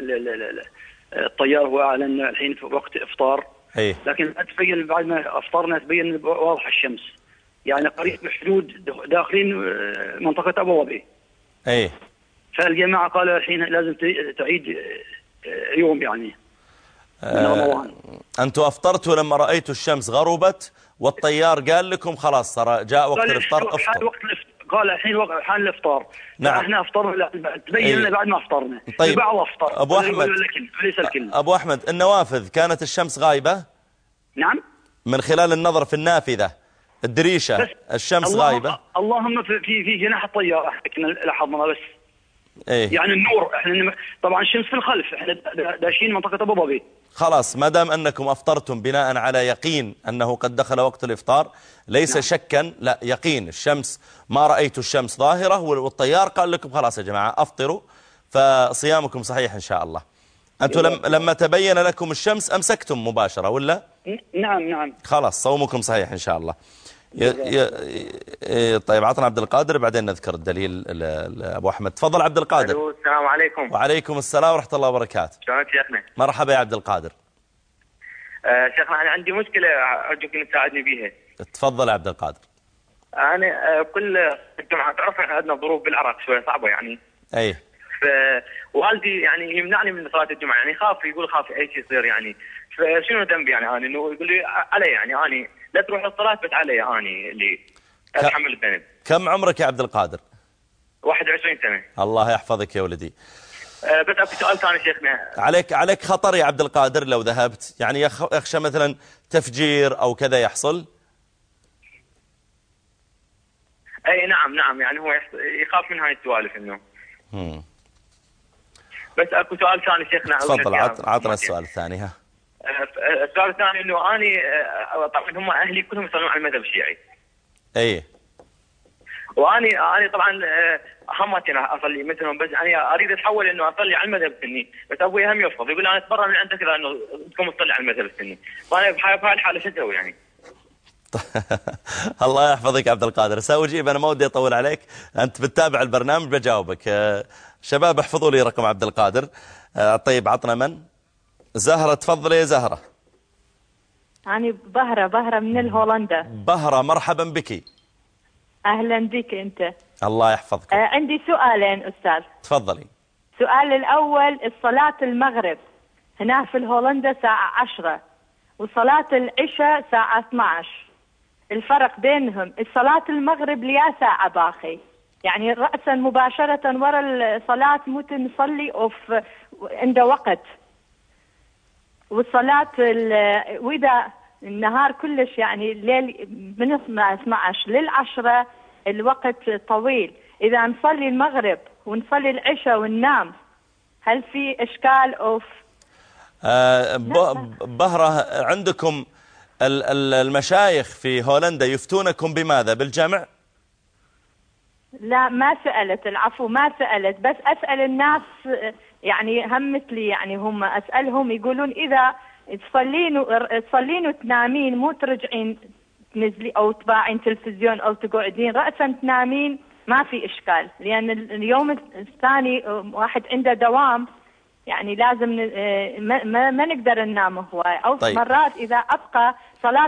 الطيار هو أعلن الحين في وقت إفطار، أيه. لكن تبين بعد ما أفطرنا تبين واضح الشمس، يعني قريب من حدود داخلين منطقة أبو ظبي. أيه. فالجماعة قالوا الحين لازم تعيد يوم يعني من رمضان. أنتوا أفطرتوا لما رأيتوا الشمس غربت والطيار قال لكم خلاص صار جاء وقت الإفطار افطر. وقت قال الحين وقت حان الإفطار. نعم. احنا افطرنا تبين لنا بعد ما افطرنا. طيب. بعض افطر. أبو أحمد. ليس الكل. أبو أحمد، النوافذ كانت الشمس غايبة؟ نعم. من خلال النظر في النافذة الدريشة الشمس الله غايبة؟ اللهم في في, في جناح الطيار احنا لاحظنا بس. ايه. يعني النور احنا طبعا الشمس في الخلف، احنا داشين منطقة ابو ظبي. خلاص، ما دام انكم افطرتم بناء على يقين انه قد دخل وقت الافطار، ليس نعم. شكا، لا يقين، الشمس ما رأيت الشمس ظاهرة والطيار قال لكم خلاص يا جماعة افطروا، فصيامكم صحيح ان شاء الله. انتم لم لما تبين لكم الشمس امسكتم مباشرة ولا؟ نعم نعم. خلاص صومكم صحيح ان شاء الله. ي... ي... طيب عطنا عبد القادر بعدين نذكر الدليل ابو احمد. تفضل عبد القادر. السلام عليكم. وعليكم السلام ورحمه الله وبركاته. شلونك شيخنا؟ مرحبا يا عبد القادر. آه شيخنا انا عندي مشكله ارجوك ان تساعدني بيها. تفضل يا عبد القادر. انا آه كل الجمعه تعرف احنا عندنا ظروف بالعراق شويه صعبه يعني. اي. فوالدي يعني يمنعني من صلاه الجمعه، يعني خاف، يقول خاف اي شيء يصير يعني. فشنو ذنبي يعني انا؟ انه يقول لي علي يعني اني لا تروح للصلاه بس علي اني اللي اتحمل الذنب. كم عمرك يا عبد القادر؟ واحد وعشرين سنه. الله يحفظك يا ولدي. أه بس اكو سؤال ثاني شيخنا. عليك عليك خطر يا عبد القادر لو ذهبت، يعني يخشى مثلا تفجير او كذا يحصل؟ اي نعم نعم، يعني هو يخاف من هاي السوالف انه. امم بس اكو سؤال ثاني شيخنا. تفضل عطنا السؤال الثاني. ها السؤال الثاني انه اني طبعا هم اهلي كلهم يصلون على المذهب الشيعي. اي. واني اني طبعا همتي اصلي مثلهم، بس انا اريد اتحول انه اصلي على المذهب السني، بس ابوي هم يرفض، يقول انا اتبرر من عندك كذا انه تقوم تصلي على المذهب السني، فانا بهاي الحاله شو اسوي يعني؟ الله يحفظك عبد القادر. ساجيب، انا ما ودي اطول عليك، انت بتتابع البرنامج بجاوبك. شباب احفظوا لي رقم عبد القادر. طيب عطنا من؟ زهرة. تفضلي يا زهرة. أنا بهرة بهرة من الهولندا. بهرة، مرحبا بك. أهلا بك أنت. الله يحفظك. آه عندي سؤالين أستاذ. تفضلي. السؤال الأول، الصلاة المغرب هنا في الهولندا ساعة عشرة، وصلاة العشاء ساعة اثنعش. الفرق بينهم. الصلاة المغرب ليا ساعة باقي، يعني رأسا مباشرة ورا الصلاة ممكن نصلي أوف عنده وقت. والصلاة وإذا النهار كلش يعني الليل من اثني عشر للعشرة الوقت طويل. إذا نصلي المغرب ونصلي العشاء وننام هل في إشكال أوف؟ آه بهرة، عندكم المشايخ في هولندا يفتونكم بماذا؟ بالجمع؟ لا ما سألت، العفو ما سألت، بس أسأل الناس يعني هم مثلي، يعني هم أسألهم يقولون إذا تصلين تصلين وتنامين مو ترجعين تنزلي أو تباعين تلفزيون أو تقعدين رأسا تنامين ما في إشكال، لأن اليوم الثاني واحد عنده دوام يعني لازم ما, ما, ما نقدر ننام هواي أو طيب. مرات إذا أبقى صلاة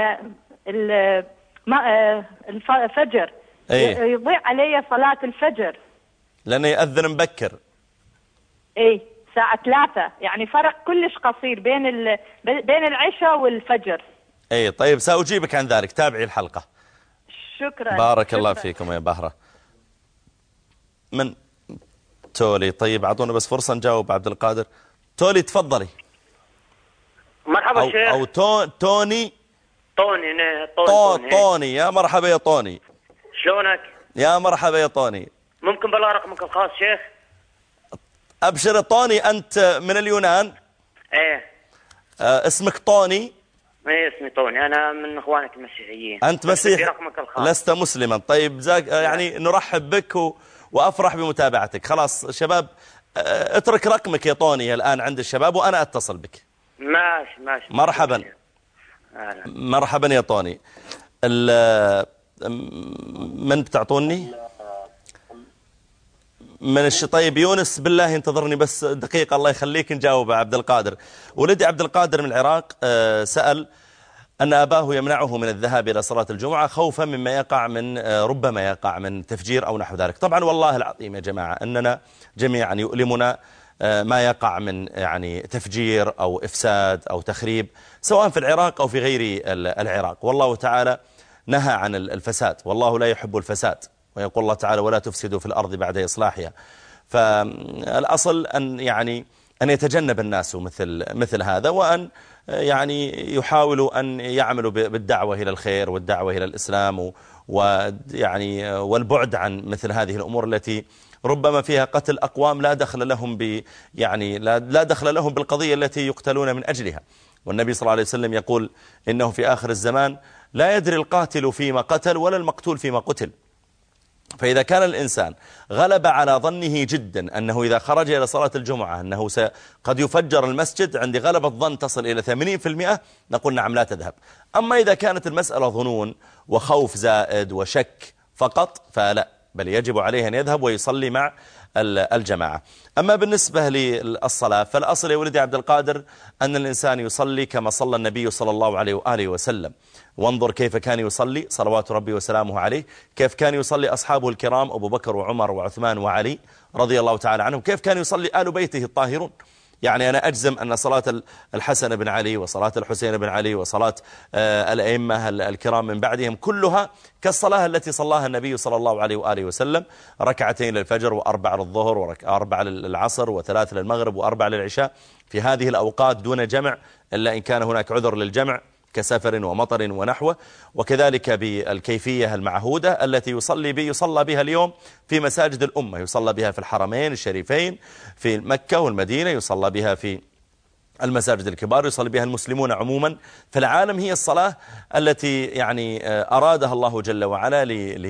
الفجر أيه. يضيع علي صلاة الفجر لأنه يأذن مبكر. ايه الساعة ثلاثة، يعني فرق كلش قصير بين ال... بين العشاء والفجر. ايه طيب سأجيبك عن ذلك، تابعي الحلقة. شكرا. بارك شكرا. الله فيكم يا بهرة. من تولي؟ طيب اعطونا بس فرصة نجاوب. عبد القادر تولي تفضلي. مرحبا أو شيخ. او تو... توني طوني نه طوني طو... طوني. طوني يا مرحبا يا طوني. شلونك؟ يا مرحبا يا طوني. ممكن بلا رقمك الخاص شيخ؟ أبشر طوني، أنت من اليونان؟ ايه. آه اسمك طوني؟ ايه اسمي طوني، أنا من إخوانك المسيحيين. أنت مسيحي؟ رقمك الخاص. لست مسلما. طيب زاك يعني نرحب بك و... وأفرح بمتابعتك. خلاص شباب آه اترك رقمك يا طوني الآن عند الشباب وأنا أتصل بك. ماشي ماشي. مرحبا. أهلا. مرحبا يا طوني. ال... من بتعطوني؟ من الش طيب يونس بالله انتظرني بس دقيقة الله يخليك نجاوب. عبد القادر، ولدي عبد القادر من العراق سأل أن أباه يمنعه من الذهاب إلى صلاة الجمعة خوفا مما يقع من ربما يقع من تفجير أو نحو ذلك. طبعا والله العظيم يا جماعة أننا جميعا يؤلمنا ما يقع من يعني تفجير أو إفساد أو تخريب سواء في العراق أو في غير العراق. والله تعالى نهى عن الفساد، والله لا يحب الفساد، ويقول الله تعالى ولا تفسدوا في الأرض بعد إصلاحها. فالأصل أن يعني أن يتجنب الناس مثل مثل هذا، وأن يعني يحاولوا أن يعملوا بالدعوة إلى الخير والدعوة إلى الإسلام ويعني والبعد عن مثل هذه الأمور التي ربما فيها قتل أقوام لا دخل لهم ب يعني لا لا دخل لهم بالقضية التي يقتلون من أجلها. والنبي صلى الله عليه وسلم يقول إنه في آخر الزمان لا يدري القاتل فيما قتل ولا المقتول فيما قتل. فإذا كان الإنسان غلب على ظنه جدا أنه إذا خرج إلى صلاة الجمعة أنه قد يفجر المسجد، عندي غلبة الظن تصل إلى ثمانين بالمئة، نقول نعم لا تذهب. أما إذا كانت المسألة ظنون وخوف زائد وشك فقط فلا، بل يجب عليه أن يذهب ويصلي مع الجماعة. أما بالنسبة للصلاة فالأصل يا ولدي عبد القادر أن الإنسان يصلي كما صلى النبي صلى الله عليه وآله وسلم. وانظر كيف كان يصلي صلوات ربي وسلامه عليه، كيف كان يصلي أصحابه الكرام أبو بكر وعمر وعثمان وعلي رضي الله تعالى عنهم، كيف كان يصلي آل بيته الطاهرون. يعني أنا أجزم أن صلاة الحسن بن علي وصلاة الحسين بن علي وصلاة الأئمة الكرام من بعدهم كلها كالصلاة التي صلاها النبي صلى الله عليه وآله وسلم، ركعتين للفجر وأربع للظهر وأربع للعصر وثلاث للمغرب وأربع للعشاء في هذه الأوقات دون جمع إلا إن كان هناك عذر للجمع كسفر ومطر ونحوه. وكذلك بالكيفية المعهودة التي يصلي به يصلى بها اليوم في مساجد الأمة، يصلى بها في الحرمين الشريفين في مكة والمدينة، يصلى بها في المساجد الكبار، يصلي بها المسلمون عموما في العالم. هي الصلاة التي يعني أرادها الله جل وعلا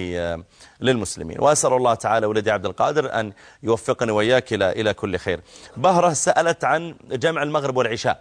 للمسلمين. وأسأل الله تعالى ولدي عبد القادر أن يوفقني وإياك إلى كل خير. بهرة سألت عن جمع المغرب والعشاء.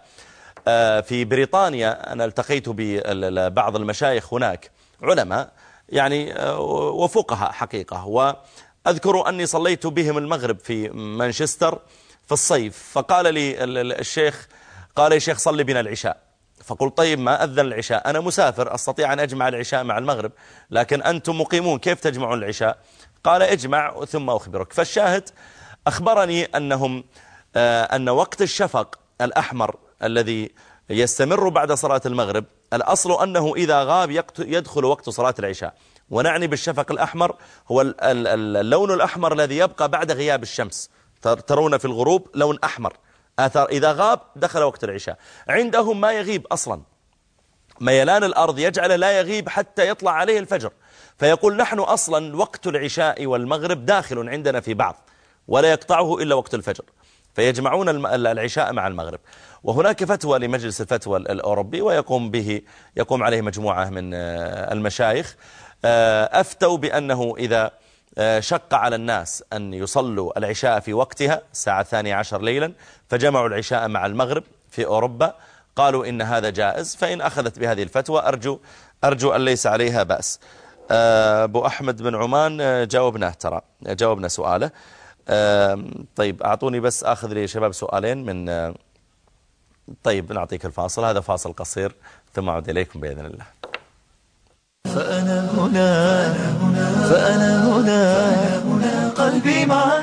في بريطانيا أنا التقيت ببعض المشايخ هناك علماء يعني وفقهاء حقيقة، وأذكر أني صليت بهم المغرب في مانشستر في الصيف، فقال لي الشيخ قال يا شيخ صلي بنا العشاء. فقلت طيب ما أذن العشاء، أنا مسافر أستطيع أن أجمع العشاء مع المغرب لكن أنتم مقيمون كيف تجمعون العشاء؟ قال اجمع ثم أخبرك. فالشاهد أخبرني أنهم أن وقت الشفق الأحمر الذي يستمر بعد صلاة المغرب الأصل أنه إذا غاب يدخل وقت صلاة العشاء. ونعني بالشفق الأحمر هو اللون الأحمر الذي يبقى بعد غياب الشمس، ترون في الغروب لون أحمر آثار، إذا غاب دخل وقت العشاء. عندهم ما يغيب أصلا، ميلان الأرض يجعل لا يغيب حتى يطلع عليه الفجر، فيقول نحن أصلا وقت العشاء والمغرب داخل عندنا في بعض ولا يقطعه إلا وقت الفجر، فيجمعون العشاء مع المغرب. وهناك فتوى لمجلس الفتوى الأوروبي ويقوم به يقوم عليه مجموعة من المشايخ، أفتوا بأنه إذا شق على الناس أن يصلوا العشاء في وقتها الساعة الثانية عشر ليلا فجمعوا العشاء مع المغرب في أوروبا، قالوا إن هذا جائز. فإن أخذت بهذه الفتوى أرجو أرجو أن ليس عليها بأس. أبو أحمد بن عمان جاوبنا ترى جاوبنا سؤاله. طيب أعطوني بس أخذ لي شباب سؤالين من طيب نعطيك الفاصل، هذا فاصل قصير ثم أعود إليكم بإذن الله. فأنا هنا فأنا هنا قلبي معك.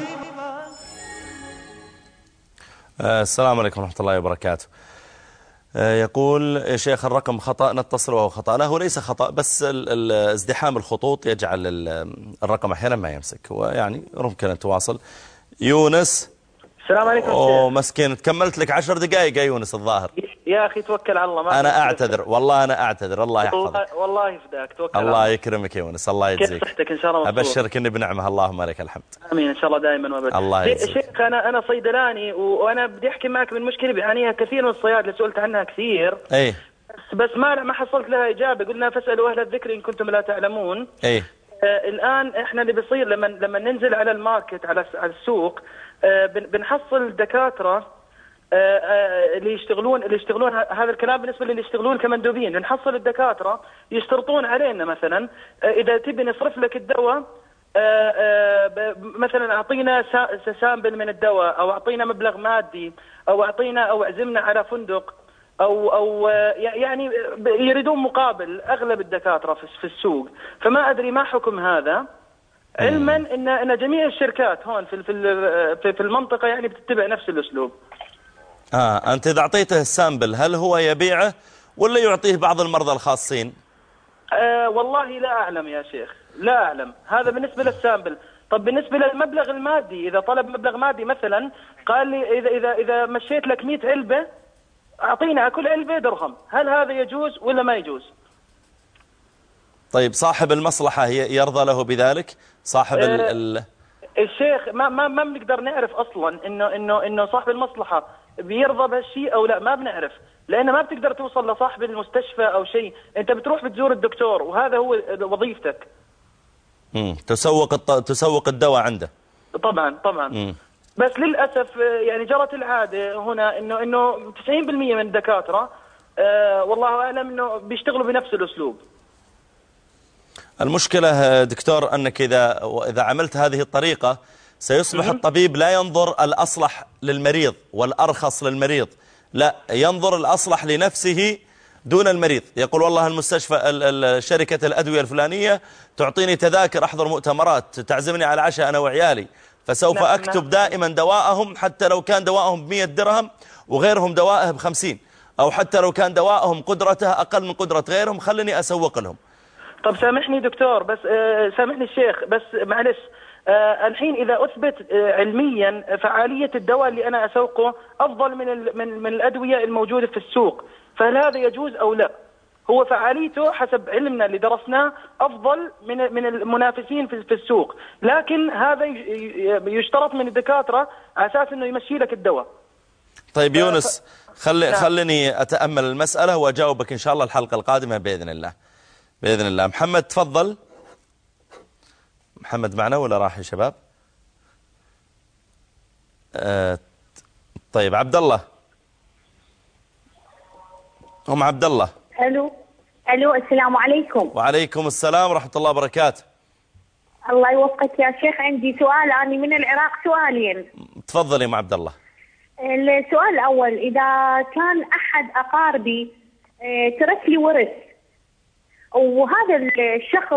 السلام عليكم ورحمة الله وبركاته. يقول يا شيخ الرقم خطأ، نتصل وهو خطأ. لا هو ليس خطأ، بس ازدحام الخطوط يجعل الرقم أحيانا ما يمسك، ويعني ممكن أن تواصل. يونس السلام عليكم. اوه مسكين، تكملت لك عشر دقائق يا يونس الظاهر. يا أخي توكل على الله. ما أنا أعتذر والله، أنا أعتذر، الله يحفظك. والله يفداك، توكل الله على الله. يكرمك يا يونس، الله يجزيك. كيف صحتك إن شاء الله؟ مبسوط. أبشرك إني بنعمة، اللهم لك الحمد. آمين إن شاء الله دائما وابدا. الله يجزيك. شيخ أنا أنا صيدلاني وأنا بدي أحكي معك من مشكلة بيعانيها كثير من الصيادلة، سئلت عنها كثير. إيه. بس ما ما حصلت لها إجابة، قلنا فاسألوا أهل الذكر إن كنتم لا تعلمون. إيه. آه الآن إحنا اللي بيصير لما لما ننزل على الماركت على على السوق آه بنحصل دكاترة آه آه اللي يشتغلون اللي يشتغلون هذا الكلام بالنسبة للي يشتغلون كمندوبين، بنحصل الدكاترة يشترطون علينا مثلا آه إذا تبي نصرف لك الدواء آه آه مثلا أعطينا سامبل من الدواء، أو أعطينا مبلغ مادي، أو أعطينا أو أعزمنا على فندق، أو أو يعني يريدون مقابل أغلب الدكاترة في السوق. فما أدري ما حكم هذا، علما إن إن جميع الشركات هون في في في المنطقة يعني بتتبع نفس الأسلوب. آه أنت إذا أعطيته السامبل هل هو يبيعه ولا يعطيه بعض المرضى الخاصين؟ آه والله لا أعلم يا شيخ، لا أعلم. هذا بالنسبة للسامبل. طب بالنسبة للمبلغ المادي، إذا طلب مبلغ مادي مثلا قال لي إذا إذا إذا مشيت لك مئة علبة أعطينا كل علبة درهم، هل هذا يجوز ولا ما يجوز؟ طيب صاحب المصلحة يرضى له بذلك؟ صاحب آه ال الشيخ ما ما ما بنقدر نعرف أصلا إنه إنه إنه صاحب المصلحة بيرضى بهالشيء أو لا، ما بنعرف، لأنه ما بتقدر توصل لصاحب المستشفى أو شيء. أنت بتروح بتزور الدكتور وهذا هو وظيفتك. امم تسوق الط... تسوق الدواء عنده. طبعا طبعا. مم. بس للأسف يعني جرت العادة هنا إنه إنه تسعين بالمئة من الدكاترة آه والله أعلم إنه بيشتغلوا بنفس الأسلوب. المشكلة دكتور أنك إذا إذا عملت هذه الطريقة سيصبح الطبيب لا ينظر الأصلح للمريض والأرخص للمريض، لا ينظر الأصلح لنفسه دون المريض. يقول والله المستشفى شركة الأدوية الفلانية تعطيني تذاكر أحضر مؤتمرات، تعزمني على عشاء أنا وعيالي، فسوف نعم أكتب نعم. دائما دواءهم حتى لو كان دواءهم بمئة درهم وغيرهم دوائه بخمسين، أو حتى لو كان دواءهم قدرته أقل من قدرة غيرهم خلني أسوق لهم. طب سامحني دكتور، بس آه سامحني الشيخ، بس معلش آه الحين إذا أثبت آه علميا فعالية الدواء اللي أنا أسوقه أفضل من من من الأدوية الموجودة في السوق، فهل هذا يجوز أو لا؟ هو فعاليته حسب علمنا اللي درسناه أفضل من من المنافسين في في السوق، لكن هذا يشترط من الدكاترة على أساس إنه يمشي لك الدواء. طيب يونس خلي نعم. خلني أتأمل المسألة وأجاوبك إن شاء الله الحلقة القادمة بإذن الله بإذن الله. محمد تفضل. محمد معنا ولا راح يا شباب؟ آه طيب عبد الله، أم عبد الله. الو الو السلام عليكم. وعليكم السلام ورحمة الله وبركاته. الله يوفقك يا شيخ. عندي سؤال، أنا من العراق سؤالين. تفضل يا ام عبد الله. السؤال الأول، إذا كان أحد أقاربي ترك لي ورث وهذا الشخص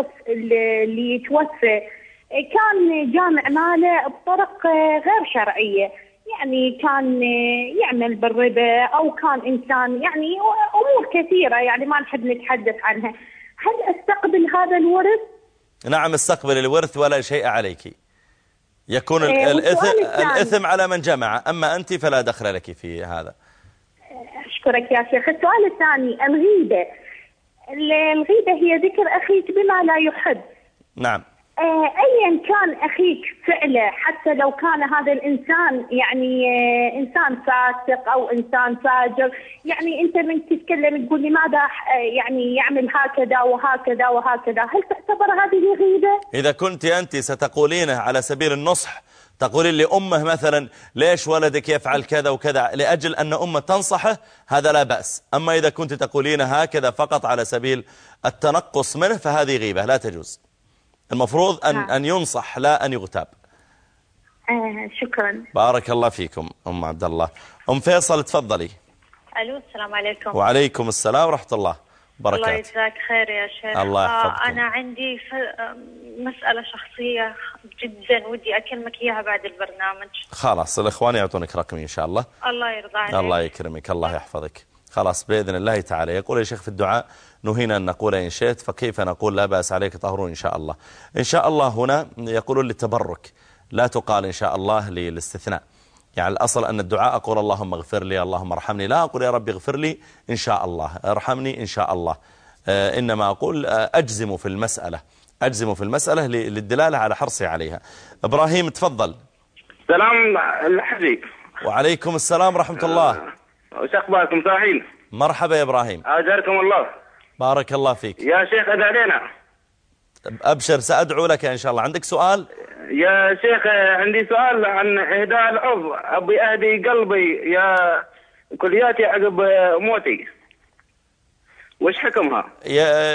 اللي توفى كان جامع ماله بطرق غير شرعية، يعني كان يعمل بالربا أو كان إنسان يعني أمور كثيرة يعني ما نحب نتحدث عنها، هل أستقبل هذا الورث؟ نعم استقبل الورث ولا شيء عليك، يكون الإثم, الإثم على من جمع، أما أنت فلا دخل لك في هذا. أشكرك يا شيخ. السؤال الثاني الغيبة. الغيبة هي ذكر أخيك بما لا يحب. نعم. أيا كان أخيك فعله، حتى لو كان هذا الإنسان يعني إنسان فاسق أو إنسان فاجر، يعني أنت من تتكلم تقول لماذا يعني يعمل هكذا وهكذا وهكذا، هل تعتبر هذه غيبة؟ إذا كنت أنت ستقولينه على سبيل النصح، تقولين لأمه مثلا ليش ولدك يفعل كذا وكذا لأجل أن أمه تنصحه، هذا لا بأس. أما إذا كنت تقولين هكذا فقط على سبيل التنقص منه فهذه غيبة لا تجوز. المفروض أن, أن ينصح لا أن يغتاب. آه شكرا. بارك الله فيكم أم عبد الله. أم فيصل تفضلي. ألو السلام عليكم. وعليكم السلام ورحمة الله وبركاته. الله يجزاك خير يا شيخ. الله يحفظكم. آه أنا عندي مسألة شخصية جدا ودي أكلمك إياها بعد البرنامج. خلاص الإخوان يعطونك رقمي إن شاء الله. الله يرضى عليك. الله يكرمك الله يحفظك. خلاص بإذن الله تعالى. يقول يا شيخ في الدعاء نهينا أن نقول إن شئت، فكيف نقول لا بأس عليك طهرون إن شاء الله. إن شاء الله هنا يقولون للتبرك، لا تقال إن شاء الله للاستثناء. يعني الأصل أن الدعاء أقول اللهم اغفر لي اللهم ارحمني، لا أقول يا رب اغفر لي إن شاء الله ارحمني إن شاء الله. آه إنما أقول أجزم في المسألة، أجزم في المسألة للدلالة على حرصي عليها. إبراهيم تفضل. سلام الحبيب. وعليكم السلام ورحمة الله. وش أخباركم صاحين؟ مرحبا يا إبراهيم. أجاركم الله. بارك الله فيك. يا شيخ أدعي علينا. أبشر سأدعو لك إن شاء الله. عندك سؤال؟ يا شيخ عندي سؤال عن إهداء العضو، أبي أهدي قلبي يا كلياتي عقب موتي، وش حكمها؟ يا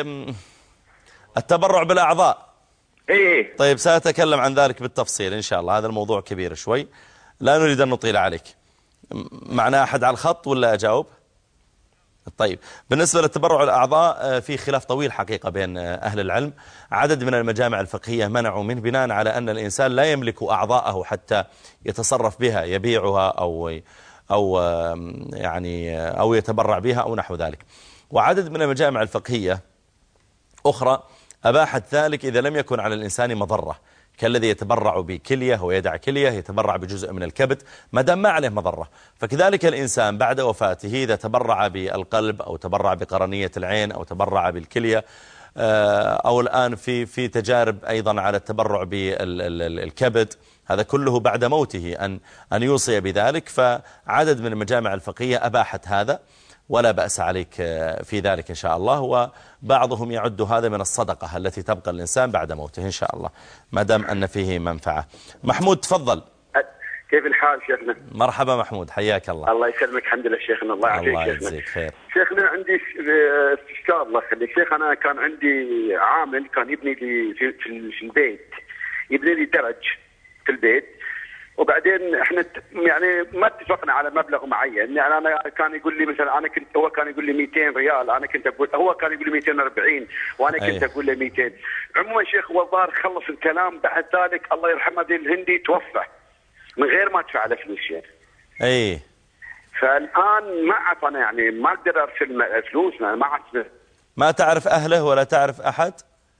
التبرع بالأعضاء. إيه. طيب سأتكلم عن ذلك بالتفصيل إن شاء الله، هذا الموضوع كبير شوي لا نريد أن نطيل عليك. معنا أحد على الخط ولا أجاوب؟ طيب بالنسبة للتبرع الأعضاء في خلاف طويل حقيقة بين أهل العلم. عدد من المجامع الفقهية منعوا منه بناء على أن الإنسان لا يملك أعضاءه حتى يتصرف بها، يبيعها أو أو يعني أو يتبرع بها أو نحو ذلك. وعدد من المجامع الفقهية أخرى أباحت ذلك إذا لم يكن على الإنسان مضرة، كالذي يتبرع بكلية ويدع كلية، يتبرع بجزء من الكبد ما دام ما عليه مضرة. فكذلك الإنسان بعد وفاته إذا تبرع بالقلب أو تبرع بقرنية العين أو تبرع بالكلية، أو الآن في في تجارب أيضا على التبرع بالكبد، هذا كله بعد موته أن أن يوصي بذلك. فعدد من المجامع الفقهية أباحت هذا ولا بأس عليك في ذلك إن شاء الله. وبعضهم يعد هذا من الصدقة التي تبقى الإنسان بعد موته إن شاء الله ما دام أن فيه منفعة. محمود تفضل. كيف الحال شيخنا؟ مرحبا محمود حياك الله. الله يسلمك. الحمد لله شيخنا. الله يعافيك. الله يجزيك خير. شيخنا عندي استفسار الله يخليك. شيخ أنا كان عندي عامل كان يبني لي في, في البيت، يبني لي درج في البيت، وبعدين احنا يعني ما اتفقنا على مبلغ معين. يعني انا كان يقول لي مثلا انا كنت هو كان يقول لي مئتين ريال، انا كنت اقول هو كان يقول لي مئتين وأربعين وانا كنت اقول له مئتين. عموما شيخ هو الظاهر خلص الكلام، بعد ذلك الله يرحمه ذي الهندي توفى من غير ما ادفع له فلوس شيخ. اي فالان ما اعطانا، يعني ما اقدر ارسل فلوس، ما اعرف. ما تعرف اهله ولا تعرف احد؟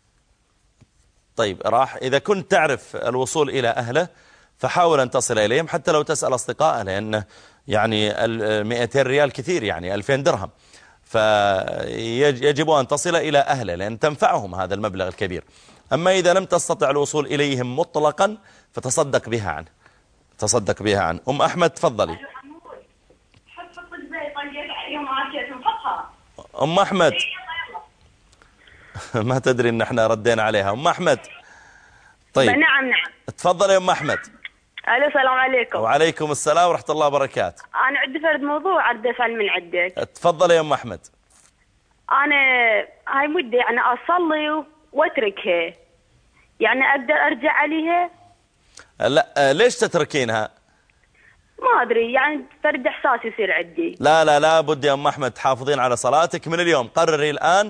طيب راح اذا كنت تعرف الوصول الى اهله فحاول أن تصل إليهم حتى لو تسأل أصدقائه، لأن يعني مئتين ريال كثير، يعني ألفين درهم، فيجب أن تصل إلى أهله لأن تنفعهم هذا المبلغ الكبير. أما إذا لم تستطع الوصول إليهم مطلقا فتصدق بها عنه، تصدق بها عنه. أم أحمد تفضلي. أم أحمد ما تدري إن احنا ردينا عليها. أم أحمد طيب نعم نعم تفضل يا أم أحمد. الو السلام عليكم. وعليكم السلام ورحمة الله وبركاته. أنا عندي فرد موضوع أريد أسأل من عندك. تفضل يا أم أحمد. أنا هاي مدة يعني أصلي وأتركها، يعني أقدر أرجع عليها؟ لا ليش تتركينها؟ ما أدري، يعني فرد إحساس يصير عندي. لا لا لا بد يا أم أحمد تحافظين على صلاتك من اليوم. قرري الآن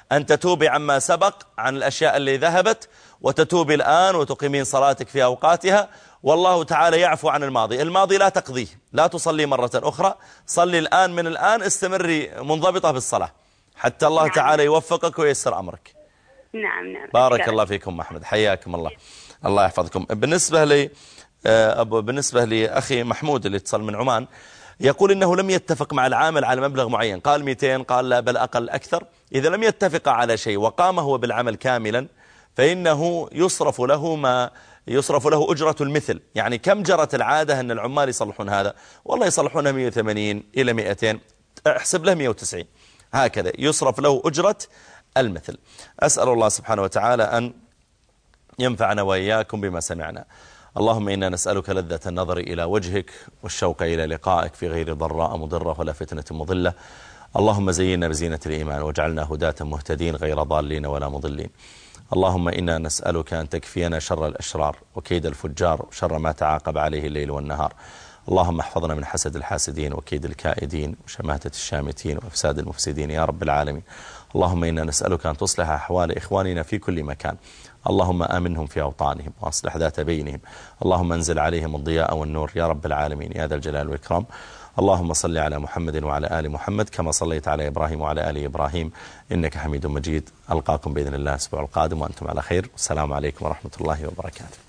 أن تتوبي عما سبق عن الأشياء اللي ذهبت، وتتوبي الآن وتقيمين صلاتك في أوقاتها، والله تعالى يعفو عن الماضي. الماضي لا تقضيه، لا تصلي مرة أخرى، صلي الآن من الآن، استمري منضبطة بالصلاة حتى الله نعم. تعالى يوفقك وييسر أمرك. نعم نعم. بارك أشكرك. الله فيكم محمد، حياكم الله، الله يحفظكم. بالنسبة لي أبو بالنسبة لأخي محمود اللي اتصل من عمان، يقول إنه لم يتفق مع العامل على مبلغ معين، قال مئتين، قال لا بل أقل أكثر. إذا لم يتفق على شيء وقام هو بالعمل كاملا فإنه يصرف له ما يصرف له أجرة المثل. يعني كم جرت العادة أن العمال يصلحون هذا؟ والله يصلحونها مئة وثمانين إلى مئتين، احسب له مئة وتسعين، هكذا يصرف له أجرة المثل. أسأل الله سبحانه وتعالى أن ينفعنا وإياكم بما سمعنا. اللهم إنا نسألك لذة النظر إلى وجهك والشوق إلى لقائك في غير ضراء مضرة ولا فتنة مضلة. اللهم زينا بزينة الإيمان واجعلنا هداة مهتدين غير ضالين ولا مضلين. اللهم إنا نسألك أن تكفينا شر الأشرار وكيد الفجار وشر ما تعاقب عليه الليل والنهار. اللهم احفظنا من حسد الحاسدين وكيد الكائدين وشماتة الشامتين وأفساد المفسدين يا رب العالمين. اللهم إنا نسألك أن تصلح أحوال إخواننا في كل مكان. اللهم آمنهم في أوطانهم وأصلح ذات بينهم. اللهم انزل عليهم الضياء والنور يا رب العالمين يا ذا الجلال والإكرام. اللهم صل على محمد وعلى آل محمد كما صليت على إبراهيم وعلى آل إبراهيم إنك حميد مجيد. ألقاكم بإذن الله الأسبوع القادم وأنتم على خير، والسلام عليكم ورحمة الله وبركاته.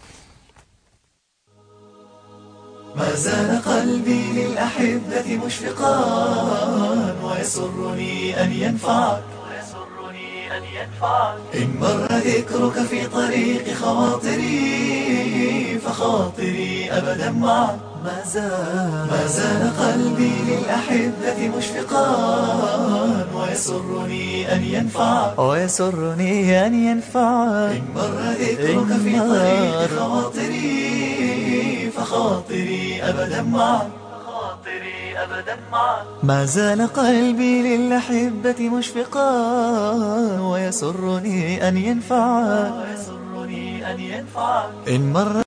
ما زال قلبي للأحبة مشفقا ويسرني أن ينفعك إن مر ذكرك في طريق خواطري فخاطري أبدا معك. ما زال ما زال قلبي للأحبة مشفقا ويسرني أن ينفعك ويسرني أن ينفعك إن مر ذكرك في طريق خواطري فخاطري أبدا معك. ما زال قلبي للأحبة مشفقا ويسرني أن ينفعك إن مر